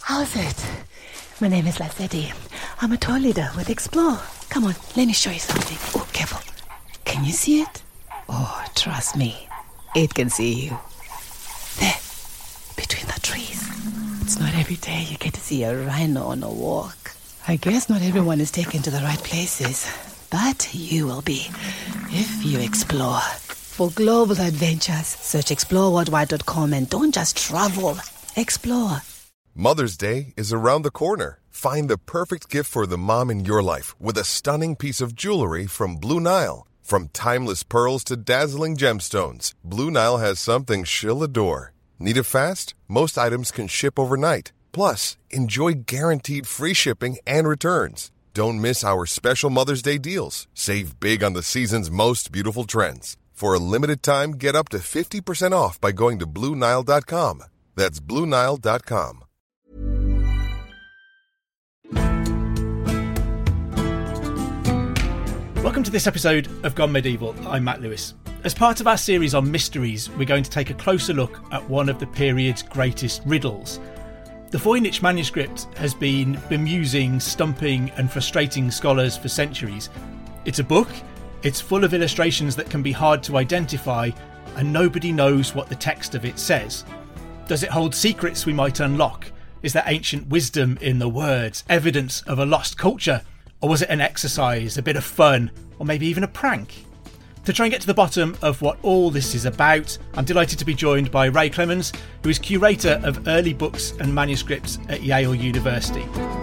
How's it? My name is Lazetti. I'm a tour leader with Explore. Come on, let me show you something. Oh, careful. Can you see it? Oh, trust me. It can see you. There, between the trees. It's not every day you get to see a rhino on a walk. I guess not everyone is taken to the right places, but you will be if you explore. For global adventures, search exploreworldwide.com and don't just travel, explore. Mother's Day is around the corner. Find the perfect gift for the mom in your life with a stunning piece of jewelry from Blue Nile. From timeless pearls to dazzling gemstones, Blue Nile has something she'll adore. Need it fast? Most items can ship overnight. Plus, enjoy guaranteed free shipping and returns. Don't miss our special Mother's Day deals. Save big on the season's most beautiful trends. For a limited time, get up to 50% off by going to BlueNile.com. That's BlueNile.com. Welcome to this episode of Gone Medieval. I'm Matt Lewis. As part of our series on mysteries, we're going to take a closer look at one of the period's greatest riddles. The Voynich manuscript has been bemusing, stumping and frustrating scholars for centuries. It's a book, it's full of illustrations that can be hard to identify, and nobody knows what the text of it says. Does it hold secrets we might unlock? Is there ancient wisdom in the words, evidence of a lost culture? Or was it an exercise, a bit of fun, or maybe even a prank? To try and get to the bottom of what all this is about, I'm delighted to be joined by Ray Clemens, who is curator of early books and manuscripts at Yale University.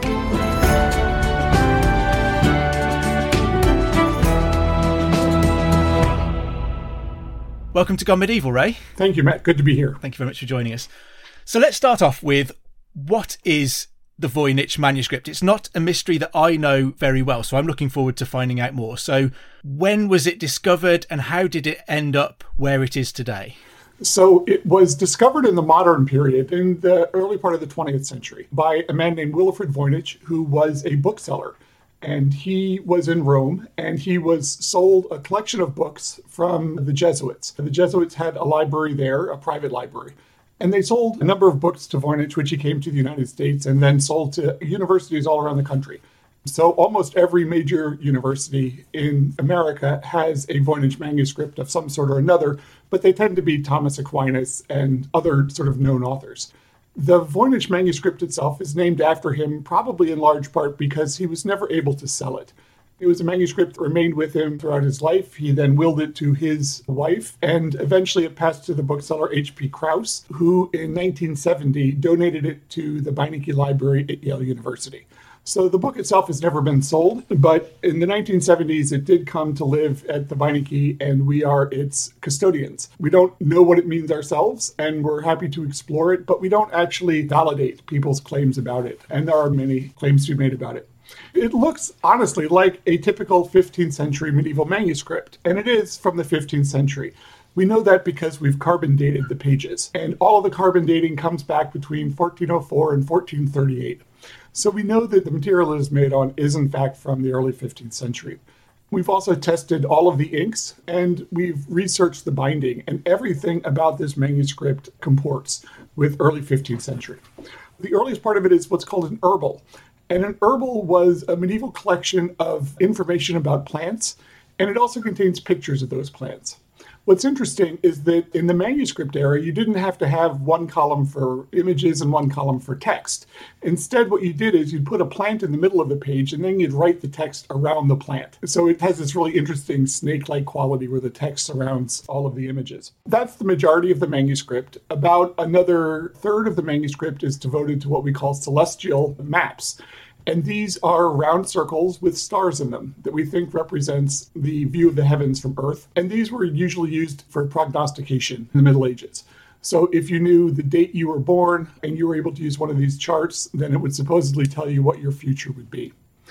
Welcome to Gone Medieval, Ray. Thank you, Matt. Good to be here. Thank you very much for joining us. So let's start off with, what is the Voynich manuscript? It's not a mystery that I know very well, so I'm looking forward to finding out more. So when was it discovered and how did it end up where it is today? So it was discovered in the modern period, in the early part of the 20th century, by a man named Wilfrid Voynich, who was a bookseller. And he was in Rome, and he was sold a collection of books from the Jesuits. The Jesuits had a library there, a private library. And they sold a number of books to Voynich, which he came to the United States and then sold to universities all around the country. So almost every major university in America has a Voynich manuscript of some sort or another, but they tend to be Thomas Aquinas and other sort of known authors. The Voynich manuscript itself is named after him, probably in large part because he was never able to sell it. It was a manuscript that remained with him throughout his life. He then willed it to his wife, and eventually it passed to the bookseller H.P. Krauss, who in 1970 donated it to the Beinecke Library at Yale University. So the book itself has never been sold, but in the 1970s it did come to live at the Beinecke, and we are its custodians. We don't know what it means ourselves, and we're happy to explore it, but we don't actually validate people's claims about it, and there are many claims to be made about it. It looks, honestly, like a typical 15th century medieval manuscript, and it is from the 15th century. We know that because we've carbon dated the pages, and all of the carbon dating comes back between 1404 and 1438. So we know that the material it is made on is, in fact, from the early 15th century. We've also tested all of the inks, and we've researched the binding, and everything about this manuscript comports with early 15th century. The earliest part of it is what's called an herbal. And an herbal was a medieval collection of information about plants, and it also contains pictures of those plants. What's interesting is that in the manuscript era, you didn't have to have one column for images and one column for text. Instead, what you did is you'd put a plant in the middle of the page, and then you'd write the text around the plant. So it has this really interesting snake-like quality where the text surrounds all of the images. That's the majority of the manuscript. About another third of the manuscript is devoted to what we call celestial maps. And these are round circles with stars in them that we think represents the view of the heavens from Earth. And these were usually used for prognostication in the Middle Ages. So if you knew the date you were born and you were able to use one of these charts, then it would supposedly tell you what your future would be.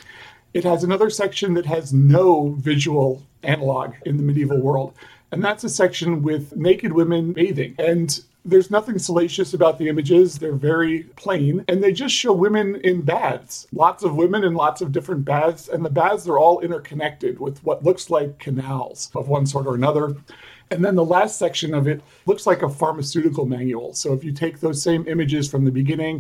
It has another section that has no visual analog in the medieval world. And that's a section with naked women bathing. And there's nothing salacious about the images. They're very plain, and they just show women in baths. Lots of women in lots of different baths, and the baths are all interconnected with what looks like canals of one sort or another. And then the last section of it looks like a pharmaceutical manual. So if you take those same images from the beginning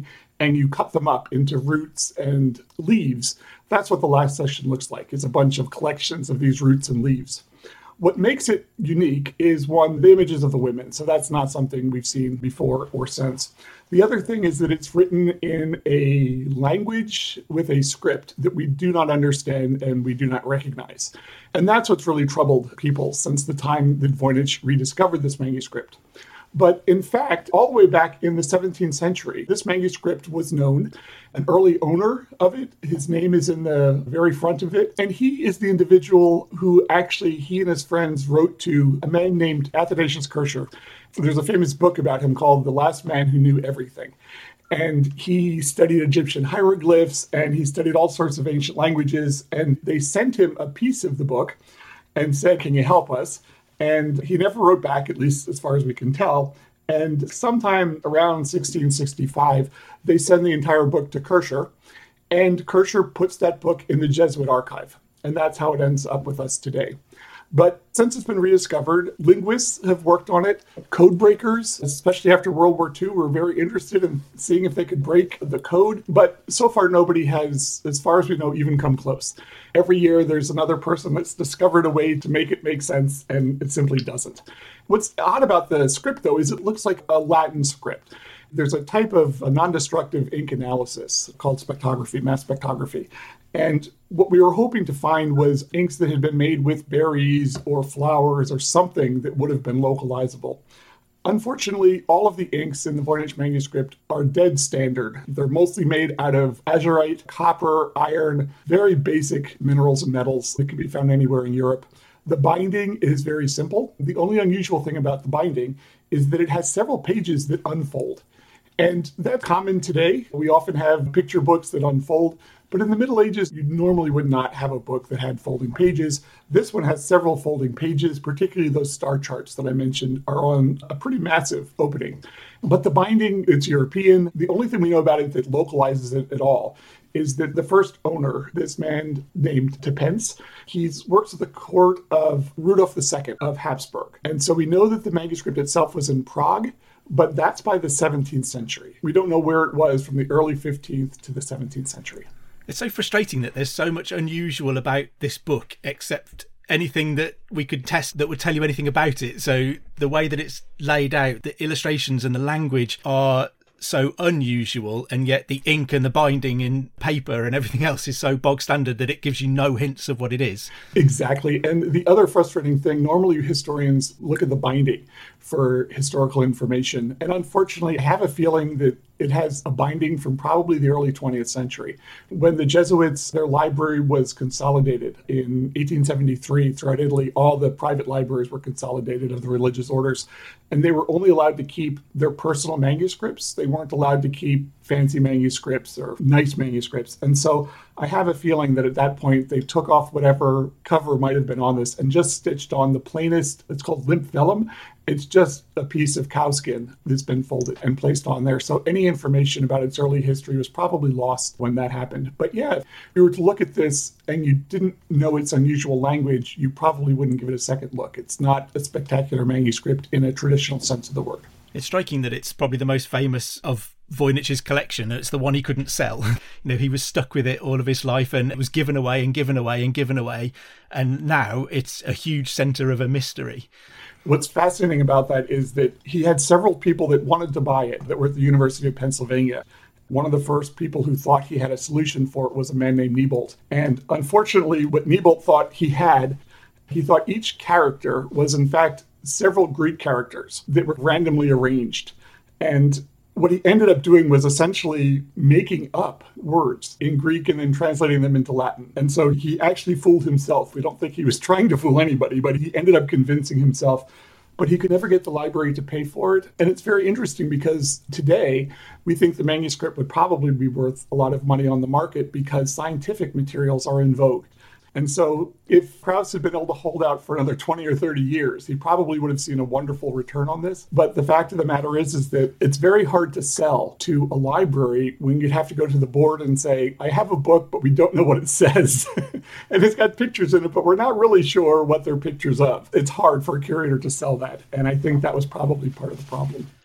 and you cut them up into roots and leaves. That's what the last session looks like. It's a bunch of collections of these roots and leaves. What makes it unique is, one, the images of the women. So that's not something we've seen before or since. The other thing is that it's written in a language with a script that we do not understand and we do not recognize. And that's what's really troubled people since the time that Voynich rediscovered this manuscript. But in fact, all the way back in the 17th century, this manuscript was known. An early owner of it, his name is in the very front of it, and he is the individual who actually, he and his friends wrote to a man named Athanasius Kircher. There's a famous book about him called The Last Man Who Knew Everything. And he studied Egyptian hieroglyphs, and he studied all sorts of ancient languages, and they sent him a piece of the book and said, "Can you help us?" And he never wrote back, at least as far as we can tell. And sometime around 1665, they send the entire book to Kircher, and Kircher puts that book in the Jesuit archive. And that's how it ends up with us today. But since it's been rediscovered, linguists have worked on it. Code breakers, especially after World War II, were very interested in seeing if they could break the code. But so far, nobody has, as far as we know, even come close. Every year, there's another person that's discovered a way to make it make sense, and it simply doesn't. What's odd about the script, though, is it looks like a Latin script. There's a type of a non-destructive ink analysis called spectrography, mass spectrography. And what we were hoping to find was inks that had been made with berries or flowers or something that would have been localizable. Unfortunately, all of the inks in the Voynich manuscript are dead standard. They're mostly made out of azurite, copper, iron, very basic minerals and metals that can be found anywhere in Europe. The binding is very simple. The only unusual thing about the binding is that it has several pages that unfold. And that's common today. We often have picture books that unfold, but in the Middle Ages, you normally would not have a book that had folding pages. This one has several folding pages, particularly those star charts that I mentioned are on a pretty massive opening. But the binding, it's European. The only thing we know about it that localizes it at all is that the first owner, this man named Tepence, he works at the court of Rudolf II of Habsburg. And so we know that the manuscript itself was in Prague, but that's by the 17th century. We don't know where it was from the early 15th to the 17th century. It's so frustrating that there's so much unusual about this book, except anything that we could test that would tell you anything about it. So the way that it's laid out, the illustrations and the language are so unusual, and yet the ink and the binding in paper and everything else is so bog standard that it gives you no hints of what it is. Exactly. And the other frustrating thing, normally historians look at the binding for historical information. And unfortunately, I have a feeling that it has a binding from probably the early 20th century. When the Jesuits, their library was consolidated in 1873 throughout Italy, all the private libraries were consolidated of the religious orders, and they were only allowed to keep their personal manuscripts. They weren't allowed to keep fancy manuscripts or nice manuscripts. And so I have a feeling that at that point, they took off whatever cover might have been on this and just stitched on the plainest, it's called limp vellum. It's just a piece of cowskin that's been folded and placed on there. So any information about its early history was probably lost when that happened. But yeah, if you were to look at this and you didn't know its unusual language, you probably wouldn't give it a second look. It's not a spectacular manuscript in a traditional sense of the word. It's striking that it's probably the most famous of Voynich's collection. It's the one he couldn't sell. He was stuck with it all of his life, and it was given away and given away and given away. And now it's a huge centre of a mystery. What's fascinating about that is that he had several people that wanted to buy it that were at the University of Pennsylvania. One of the first people who thought he had a solution for it was a man named Niebolt. And unfortunately, what Niebolt thought he thought each character was in fact several Greek characters that were randomly arranged. And what he ended up doing was essentially making up words in Greek and then translating them into Latin. And so he actually fooled himself. We don't think he was trying to fool anybody, but he ended up convincing himself. But he could never get the library to pay for it. And it's very interesting because today we think the manuscript would probably be worth a lot of money on the market because scientific materials are in vogue. And so if Krauss had been able to hold out for another 20 or 30 years, he probably would have seen a wonderful return on this. But the fact of the matter is that it's very hard to sell to a library when you'd have to go to the board and say, I have a book, but we don't know what it says. And it's got pictures in it, but we're not really sure what they're pictures of. It's hard for a curator to sell that. And I think that was probably part of the problem.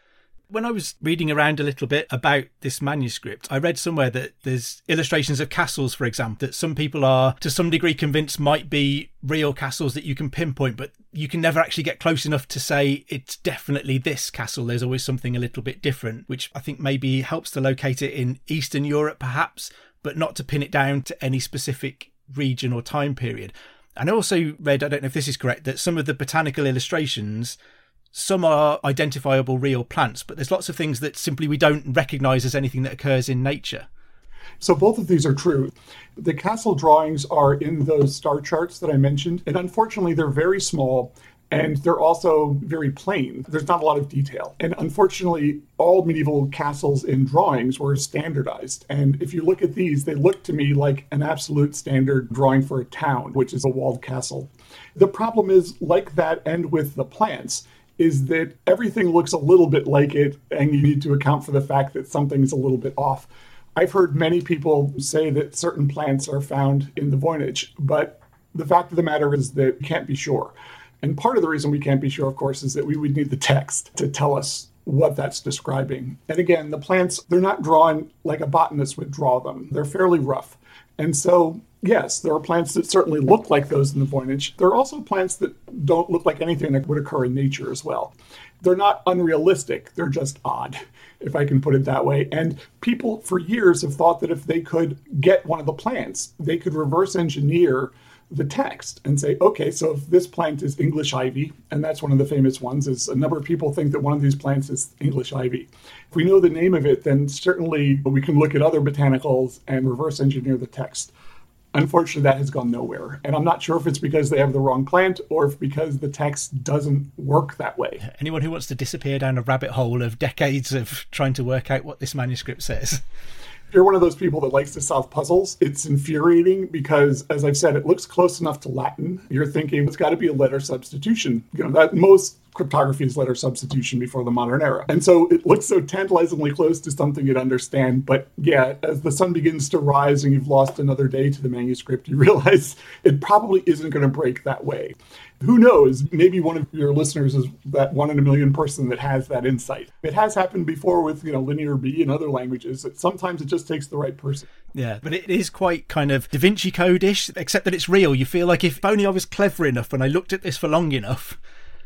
When I was reading around a little bit about this manuscript, I read somewhere that there's illustrations of castles, for example, that some people are to some degree convinced might be real castles that you can pinpoint, but you can never actually get close enough to say it's definitely this castle. There's always something a little bit different, which I think maybe helps to locate it in Eastern Europe, perhaps, but not to pin it down to any specific region or time period. And I also read, I don't know if this is correct, that some of the botanical illustrations, some are identifiable real plants, but there's lots of things that simply we don't recognise as anything that occurs in nature. So both of these are true. The castle drawings are in those star charts that I mentioned, and unfortunately they're very small and they're also very plain. There's not a lot of detail. And unfortunately, all medieval castles in drawings were standardized. And if you look at these, they look to me like an absolute standard drawing for a town, which is a walled castle. The problem is, like that and with the plants, is that everything looks a little bit like it, and you need to account for the fact that something's a little bit off. I've heard many people say that certain plants are found in the Voynich, but the fact of the matter is that we can't be sure. And part of the reason we can't be sure, of course, is that we would need the text to tell us what that's describing. And again, the plants, they're not drawn like a botanist would draw them. They're fairly rough. And so, yes, there are plants that certainly look like those in the Voynich. There are also plants that don't look like anything that would occur in nature as well. They're not unrealistic. They're just odd, if I can put it that way. And people for years have thought that if they could get one of the plants, they could reverse engineer the text and say, okay, so if this plant is English ivy, and that's one of the famous ones, is a number of people think that one of these plants is English ivy. If we know the name of it, then certainly we can look at other botanicals and reverse engineer the text. Unfortunately, that has gone nowhere. And I'm not sure if it's because they have the wrong plant or if because the text doesn't work that way. Anyone who wants to disappear down a rabbit hole of decades of trying to work out what this manuscript says. If you're one of those people that likes to solve puzzles, it's infuriating because, as I've said, it looks close enough to Latin. You're thinking it's got to be a letter substitution. That most cryptography is letter substitution before the modern era. And so it looks so tantalizingly close to something you'd understand. But yeah, as the sun begins to rise and you've lost another day to the manuscript, you realize it probably isn't going to break that way. Who knows? Maybe one of your listeners is that 1 in a million person that has that insight. It has happened before with, Linear B and other languages. Sometimes it just takes the right person. Yeah, but it is quite kind of Da Vinci Code-ish, except that it's real. You feel like if only I was clever enough and I looked at this for long enough,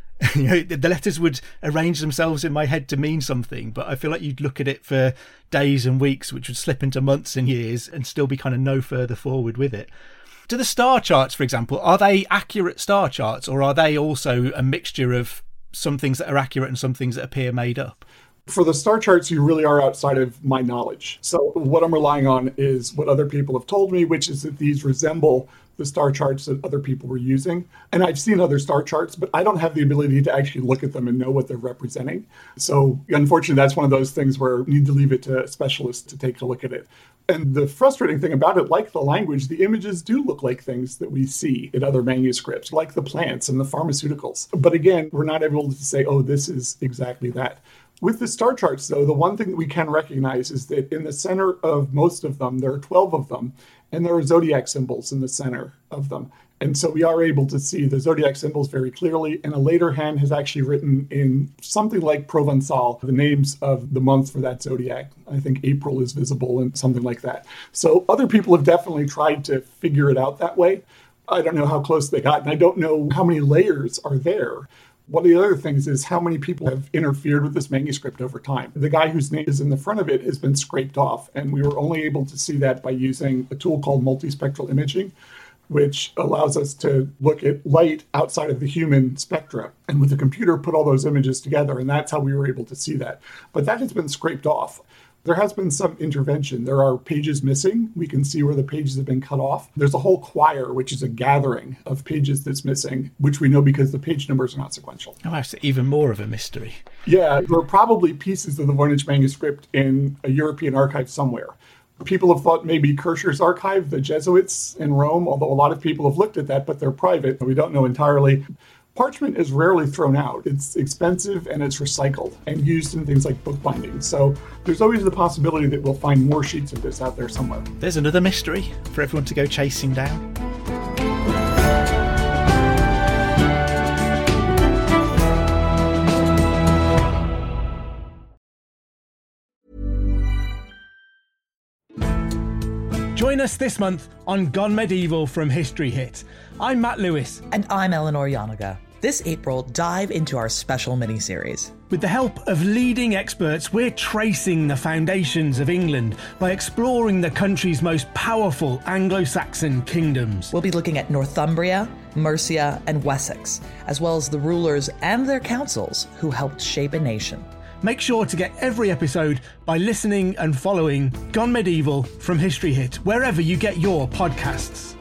the letters would arrange themselves in my head to mean something. But I feel like you'd look at it for days and weeks, which would slip into months and years and still be kind of no further forward with it. Do the star charts, for example, are they accurate star charts, or are they also a mixture of some things that are accurate and some things that appear made up? For the star charts, you really are outside of my knowledge. So what I'm relying on is what other people have told me, which is that these resemble the star charts that other people were using. And I've seen other star charts, but I don't have the ability to actually look at them and know what they're representing. So unfortunately, that's one of those things where you need to leave it to specialists to take a look at it. And the frustrating thing about it, like the language, the images do look like things that we see in other manuscripts, like the plants and the pharmaceuticals. But again, we're not able to say, oh, this is exactly that. With the star charts, though, the one thing that we can recognize is that in the center of most of them, there are 12 of them, and there are zodiac symbols in the center of them. And so we are able to see the zodiac symbols very clearly, and a later hand has actually written in something like Provençal the names of the months for that zodiac. I think April is visible and something like that. So other people have definitely tried to figure it out that way. I don't know how close they got, and I don't know how many layers are there. One of the other things is how many people have interfered with this manuscript over time. The guy whose name is in the front of it has been scraped off, and we were only able to see that by using a tool called multispectral imaging, which allows us to look at light outside of the human spectra. And with the computer, put all those images together, and that's how we were able to see that. But that has been scraped off. There has been some intervention. There are pages missing. We can see where the pages have been cut off. There's a whole choir, which is a gathering of pages that's missing, which we know because the page numbers are not sequential. Oh, that's even more of a mystery. Yeah, there are probably pieces of the Voynich manuscript in a European archive somewhere. People have thought maybe Kircher's archive, the Jesuits in Rome, although a lot of people have looked at that, but they're private. We don't know entirely. Parchment is rarely thrown out. It's expensive and it's recycled and used in things like bookbinding. So there's always the possibility that we'll find more sheets of this out there somewhere. There's another mystery for everyone to go chasing down. Join us this month on Gone Medieval from History Hit. I'm Matt Lewis. And I'm Eleanor Yanaga. This April, dive into our special mini-series. With the help of leading experts, we're tracing the foundations of England by exploring the country's most powerful Anglo-Saxon kingdoms. We'll be looking at Northumbria, Mercia, and Wessex, as well as the rulers and their councils who helped shape a nation. Make sure to get every episode by listening and following Gone Medieval from History Hit, wherever you get your podcasts.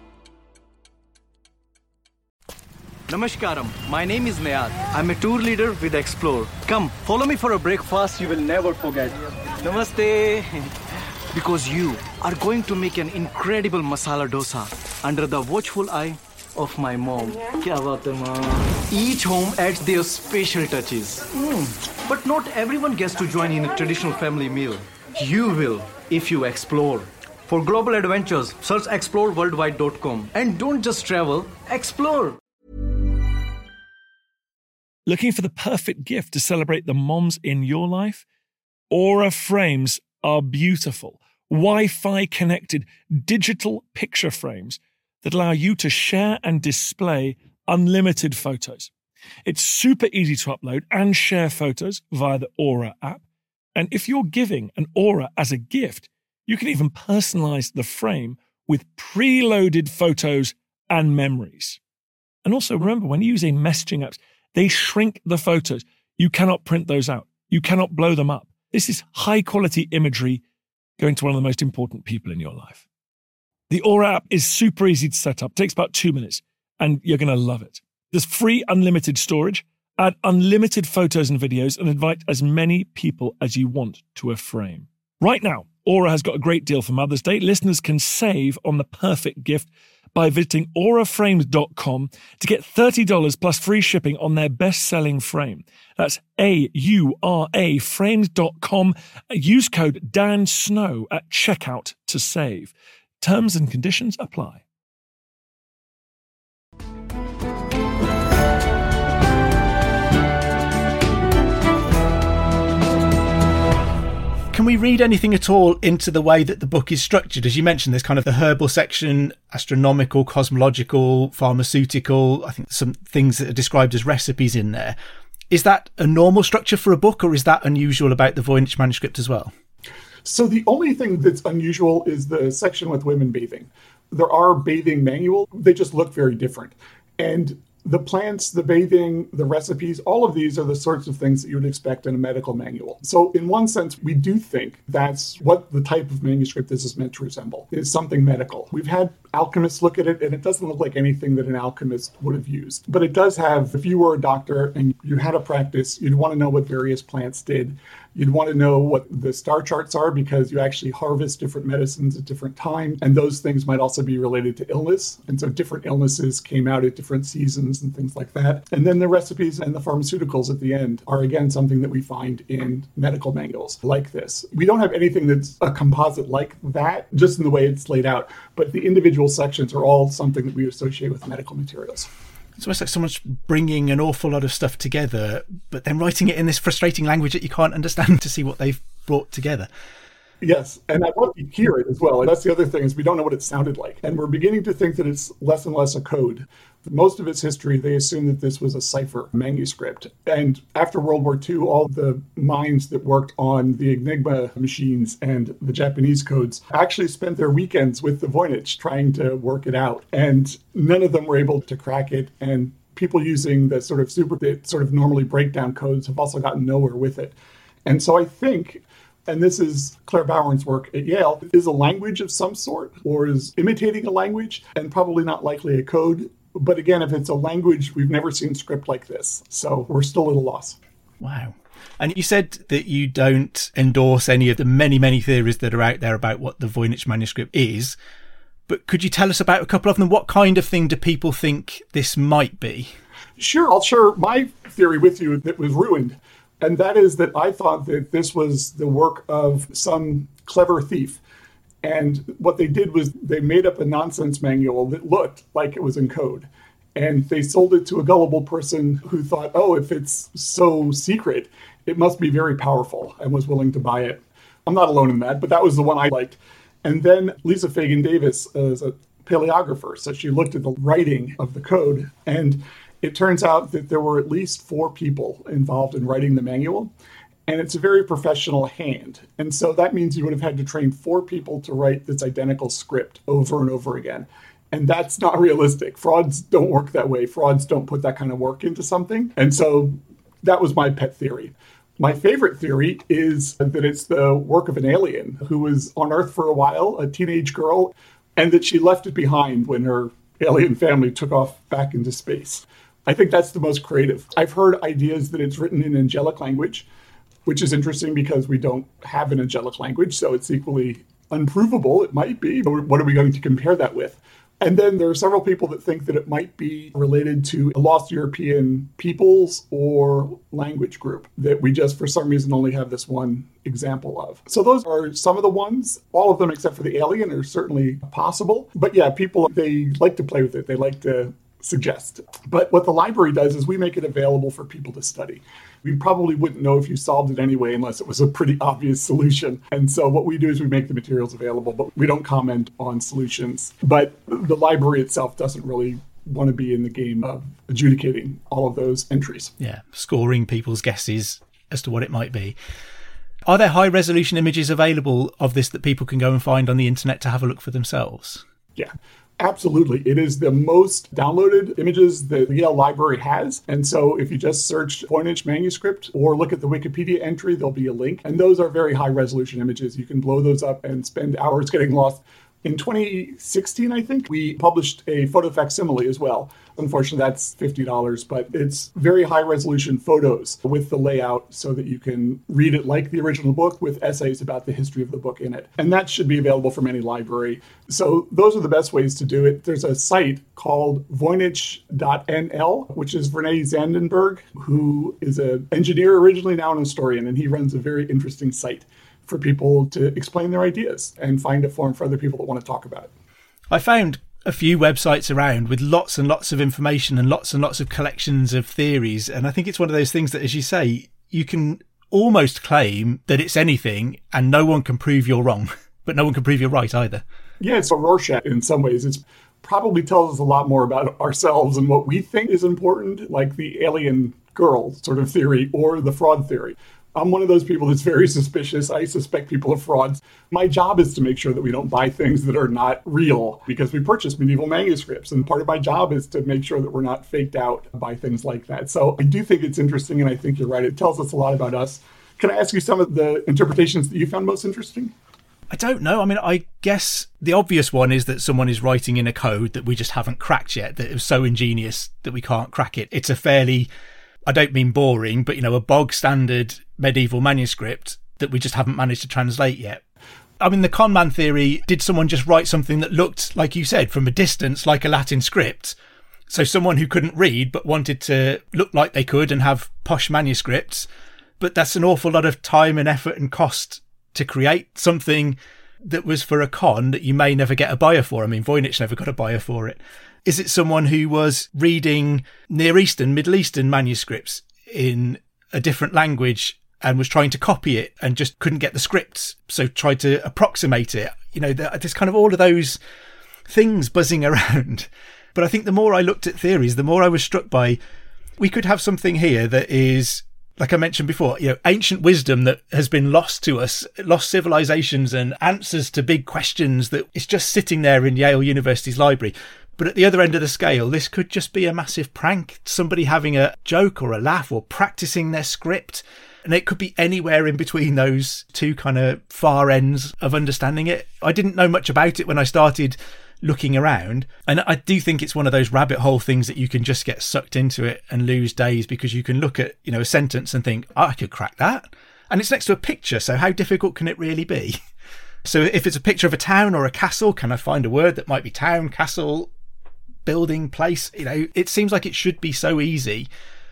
Namaskaram, my name is Nayad. I'm a tour leader with Explore. Come, follow me for a breakfast you will never forget. Namaste. Because you are going to make an incredible masala dosa under the watchful eye of my mom. Kya baat hai, mom? Each home adds their special touches. But not everyone gets to join in a traditional family meal. You will if you explore. For global adventures, search exploreworldwide.com. And don't just travel, explore. Looking for the perfect gift to celebrate the moms in your life? Aura frames are beautiful, Wi-Fi connected digital picture frames that allow you to share and display unlimited photos. It's super easy to upload and share photos via the Aura app. And if you're giving an Aura as a gift, you can even personalize the frame with preloaded photos and memories. And also remember, when using messaging apps, they shrink the photos. You cannot print those out. You cannot blow them up. This is high quality imagery going to one of the most important people in your life. The Aura app is super easy to set up. It takes about 2 minutes and you're going to love it. There's free unlimited storage, add unlimited photos and videos, and invite as many people as you want to a frame. Right now, Aura has got a great deal for Mother's Day. Listeners can save on the perfect gift by visiting auraframes.com to get $30 plus free shipping on their best-selling frame. That's AURA frames.com. Use code DANSNOW at checkout to save. Terms and conditions apply. Can we read anything at all into the way that the book is structured? As you mentioned, there's kind of the herbal section, astronomical, cosmological, pharmaceutical. I think some things that are described as recipes in there. Is that a normal structure for a book, or is that unusual about the Voynich manuscript as well? So the only thing that's unusual is the section with women bathing. There are bathing manuals. They just look very different. And the plants, the bathing, the recipes, all of these are the sorts of things that you would expect in a medical manual. So in one sense, we do think that's what the type of manuscript this is meant to resemble, is something medical. We've had alchemists look at it, and it doesn't look like anything that an alchemist would have used. But it does have, if you were a doctor and you had a practice, you'd want to know what various plants did. You'd want to know what the star charts are because you actually harvest different medicines at different times. And those things might also be related to illness. And so different illnesses came out at different seasons and things like that. And then the recipes and the pharmaceuticals at the end are, again, something that we find in medical manuals like this. We don't have anything that's a composite like that, just in the way it's laid out. But the individual sections are all something that we associate with medical materials. It's almost like someone's bringing an awful lot of stuff together, but then writing it in this frustrating language that you can't understand to see what they've brought together. Yes, and I want to hear it as well. And that's the other thing, is we don't know what it sounded like. And we're beginning to think that it's less and less a code. For most of its history, they assumed that this was a cipher manuscript. And after World War II, all the minds that worked on the Enigma machines and the Japanese codes actually spent their weekends with the Voynich trying to work it out. And none of them were able to crack it. And people using the sort of superbit, sort of normally breakdown codes have also gotten nowhere with it. And so I think, and this is Claire Bowen's work at Yale, is a language of some sort, or is imitating a language, and probably not likely a code. But again, if it's a language, we've never seen script like this. So we're still at a loss. Wow. And you said that you don't endorse any of the many, many theories that are out there about what the Voynich manuscript is. But could you tell us about a couple of them? What kind of thing do people think this might be? Sure. I'll share my theory with you that was ruined. And that is that I thought that this was the work of some clever thief. And what they did was they made up a nonsense manual that looked like it was in code. And they sold it to a gullible person who thought, oh, if it's so secret, it must be very powerful, and was willing to buy it. I'm not alone in that, but that was the one I liked. And then Lisa Fagan Davis is a paleographer, so she looked at the writing of the code, and it turns out that there were at least 4 people involved in writing the manual, and it's a very professional hand. And so that means you would have had to train 4 people to write this identical script over and over again. And that's not realistic. Frauds don't work that way. Frauds don't put that kind of work into something. And so that was my pet theory. My favorite theory is that it's the work of an alien who was on Earth for a while, a teenage girl, and that she left it behind when her alien family took off back into space. I think that's the most creative. I've heard ideas that it's written in angelic language, which is interesting because we don't have an angelic language, so it's equally unprovable. It might be. What are we going to compare that with? And then there are several people that think that it might be related to a lost European peoples or language group that we just, for some reason, only have this one example of. So those are some of the ones. All of them except for the alien are certainly possible. But yeah, people, they like to play with it. They like to suggest. But what the library does is we make it available for people to study. We probably wouldn't know if you solved it anyway unless it was a pretty obvious solution. And so what we do is we make the materials available, but we don't comment on solutions. But the library itself doesn't really want to be in the game of adjudicating all of those entries. Yeah, scoring people's guesses as to what it might be. Are there high resolution images available of this that people can go and find on the internet to have a look for themselves? Yeah. Absolutely. It is the most downloaded images that the Yale Library has. And so if you just search Voynich manuscript or look at the Wikipedia entry, there'll be a link. And those are very high resolution images. You can blow those up and spend hours getting lost. In 2016, I think, we published a photo facsimile as well. Unfortunately, that's $50, but it's very high resolution photos with the layout so that you can read it like the original book with essays about the history of the book in it. And that should be available from any library. So those are the best ways to do it. There's a site called voynich.nl, which is René Zandenberg, who is an engineer originally, now an historian, and he runs a very interesting site for people to explain their ideas and find a forum for other people that want to talk about it. I found a few websites around with lots and lots of information and lots of collections of theories. And I think it's one of those things that, as you say, you can almost claim that it's anything and no one can prove you're wrong, but no one can prove you're right either. Yeah, it's a Rorschach in some ways. It probably tells us a lot more about ourselves and what we think is important, like the alien girl sort of theory or the fraud theory. I'm one of those people that's very suspicious. I suspect people of frauds. My job is to make sure that we don't buy things that are not real because we purchase medieval manuscripts. And part of my job is to make sure that we're not faked out by things like that. So I do think it's interesting, and I think you're right. It tells us a lot about us. Can I ask you some of the interpretations that you found most interesting? I don't know. I mean, I guess the obvious one is that someone is writing in a code that we just haven't cracked yet, that it was so ingenious that we can't crack it. It's a fairly, I don't mean boring, but, a bog standard medieval manuscript that we just haven't managed to translate yet. I mean, the conman theory, did someone just write something that looked, like you said, from a distance, like a Latin script? So someone who couldn't read but wanted to look like they could and have posh manuscripts. But that's an awful lot of time and effort and cost to create something that was for a con that you may never get a buyer for. I mean, Voynich never got a buyer for it. Is it someone who was reading Near Eastern, Middle Eastern manuscripts in a different language and was trying to copy it and just couldn't get the scripts, so tried to approximate it? There's kind of all of those things buzzing around. But I think the more I looked at theories, the more I was struck by, we could have something here that is, like I mentioned before, ancient wisdom that has been lost to us, lost civilizations and answers to big questions that it's just sitting there in Yale University's library. But at the other end of the scale, this could just be a massive prank, somebody having a joke or a laugh or practicing their script. And it could be anywhere in between those two kind of far ends of understanding it. I didn't know much about it when I started looking around. And I do think it's one of those rabbit hole things that you can just get sucked into it and lose days, because you can look at, a sentence and think, I could crack that. And it's next to a picture. So how difficult can it really be? So if it's a picture of a town or a castle, can I find a word that might be town, castle, building, place? It seems like it should be so easy.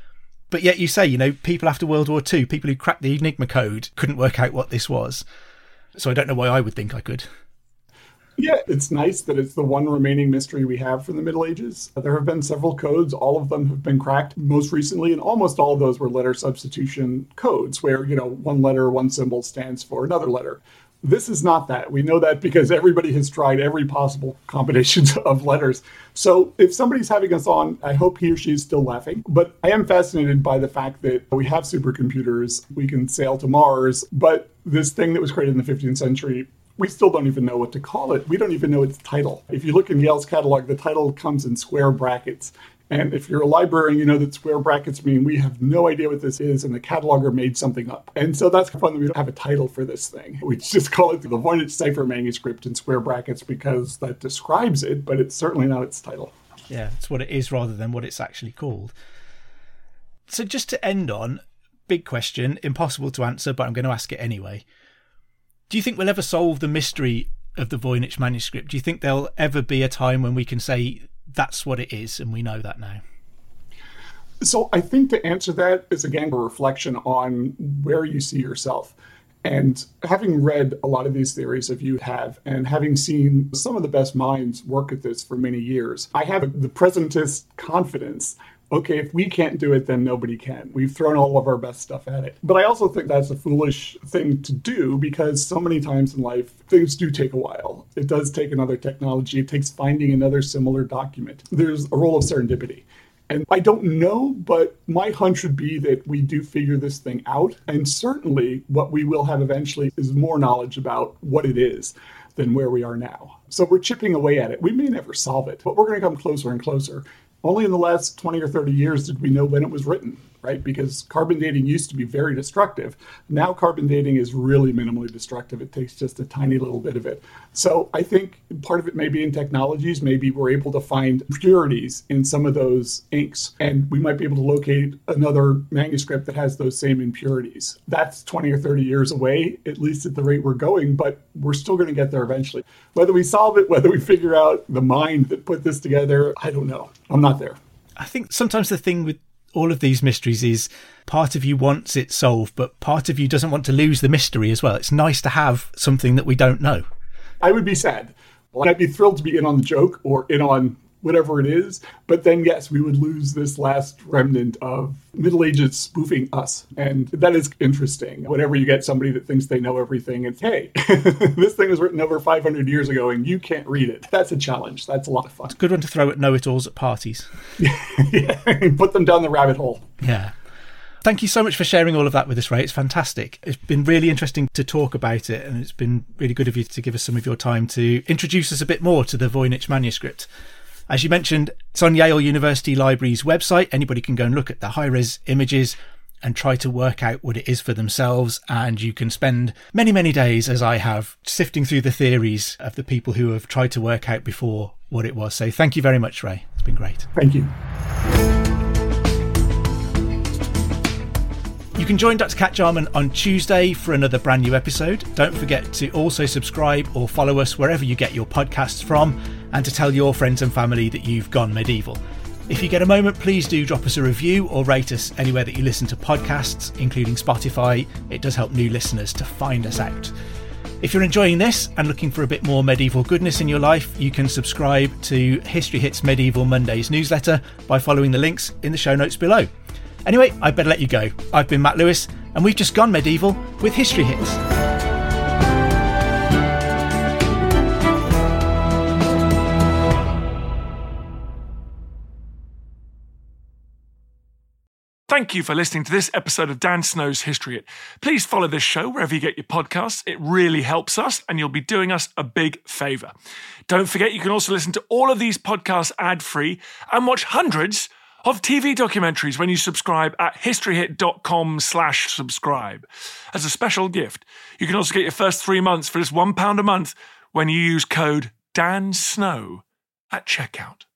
But yet you say, people after World War II, people who cracked the Enigma code couldn't work out what this was. So I don't know why I would think I could. Yeah, it's nice that it's the one remaining mystery we have from the Middle Ages. There have been several codes. All of them have been cracked most recently, and almost all of those were letter substitution codes where, one letter, one symbol stands for another letter. This is not that. We know that because everybody has tried every possible combination of letters. So if somebody's having us on, I hope he or she is still laughing. But I am fascinated by the fact that we have supercomputers, we can sail to Mars, but this thing that was created in the 15th century, we still don't even know what to call it. We don't even know its title. If you look in Yale's catalog, the title comes in square brackets. And if you're a librarian, you know that square brackets mean we have no idea what this is, and the cataloger made something up. And so that's fun that we don't have a title for this thing. We just call it the Voynich cipher manuscript in square brackets because that describes it, but it's certainly not its title. Yeah, it's what it is rather than what it's actually called. So just to end on, big question, impossible to answer, but I'm going to ask it anyway. Do you think we'll ever solve the mystery of the Voynich manuscript? Do you think there'll ever be a time when we can say that's what it is and we know that now? So I think to answer that is, again, a reflection on where you see yourself. And having read a lot of these theories as you have, and having seen some of the best minds work at this for many years, I have the presentist confidence. Okay, if we can't do it, then nobody can. We've thrown all of our best stuff at it. But I also think that's a foolish thing to do because so many times in life, things do take a while. It does take another technology. It takes finding another similar document. There's a role of serendipity. And I don't know, but my hunch would be that we do figure this thing out. And certainly what we will have eventually is more knowledge about what it is than where we are now. So we're chipping away at it. We may never solve it, but we're going to come closer and closer. Only in the last 20 or 30 years did we know when it was written, right? Because carbon dating used to be very destructive. Now carbon dating is really minimally destructive. It takes just a tiny little bit of it. So I think part of it may be in technologies. Maybe we're able to find purities in some of those inks, and we might be able to locate another manuscript that has those same impurities. That's 20 or 30 years away, at least at the rate we're going, but we're still going to get there eventually. Whether we solve it, whether we figure out the mind that put this together, I don't know. I'm not there. I think sometimes the thing with all of these mysteries is part of you wants it solved, but part of you doesn't want to lose the mystery as well. It's nice to have something that we don't know. I would be sad. Well, I'd be thrilled to be in on the joke or in on whatever it is. But then, yes, we would lose this last remnant of Middle Ages spoofing us. And that is interesting. Whenever you get somebody that thinks they know everything, it's, hey, this thing was written over 500 years ago and you can't read it. That's a challenge. That's a lot of fun. It's a good one to throw at know-it-alls at parties. Yeah, put them down the rabbit hole. Yeah. Thank you so much for sharing all of that with us, Ray. It's fantastic. It's been really interesting to talk about it, and it's been really good of you to give us some of your time to introduce us a bit more to the Voynich manuscript. As you mentioned, it's on Yale University Library's website. Anybody can go and look at the high-res images and try to work out what it is for themselves, and you can spend many, many days, as I have, sifting through the theories of the people who have tried to work out before what it was. So thank you very much, Ray. It's been great. Thank you. You can join Dr. Cat Jarman on Tuesday for another brand new episode. Don't forget to also subscribe or follow us wherever you get your podcasts from, and to tell your friends and family that you've gone medieval. If you get a moment, please do drop us a review or rate us anywhere that you listen to podcasts, including Spotify. It does help new listeners to find us out. If you're enjoying this and looking for a bit more medieval goodness in your life, you can subscribe to History Hits Medieval Mondays newsletter by following the links in the show notes below. Anyway, I'd better let you go. I've been Matt Lewis, and we've just gone medieval with History Hits. Thank you for listening to this episode of Dan Snow's History Hit. Please follow this show wherever you get your podcasts. It really helps us, and you'll be doing us a big favour. Don't forget, you can also listen to all of these podcasts ad-free and watch hundreds of TV documentaries when you subscribe at historyhit.com/subscribe. As a special gift, you can also get your first 3 months for just £1 a month when you use code DANSNOW at checkout.